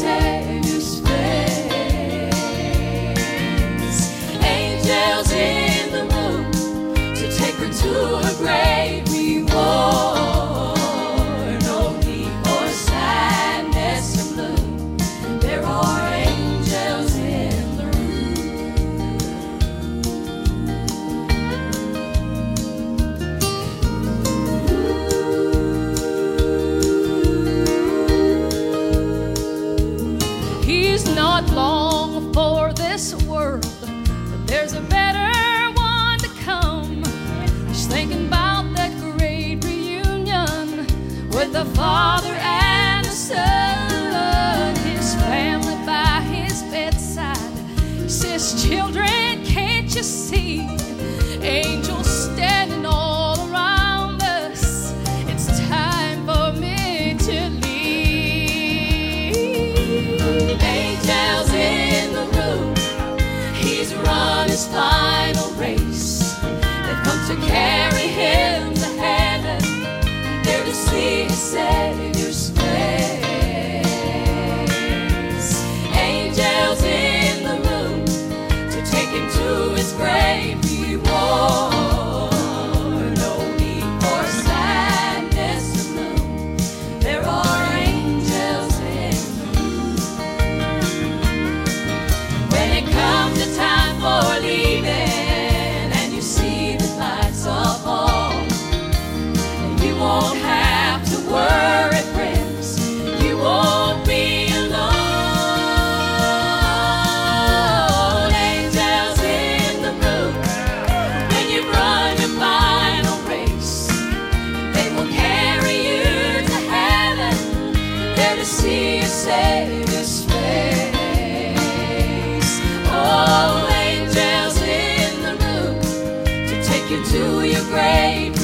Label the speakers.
Speaker 1: Savior's face. Angels in the room to take her to her great reward. No need for sadness or gloom. There are angels in the room. He's not long for this world, but there's a better one to come. He's thinking about that great reunion with the Father and the Son. His family by his bedside. He says, children, can't you see angels standing all around us? It's time for me to leave. Angels in the room. He's run his final race. They've come to carry him to heaven, there to see his Savior's face. Angels in the room to take him to his great reward. No need for sadness or gloom. There are angels in the room. When it comes to time for leaving and you see the lights of home, you won't have to worry, friends. You won't be alone. Angels in the room when you've run your final race. They will carry you to heaven, there to see your Savior's face. Oh, angels in the room to take you to your grave.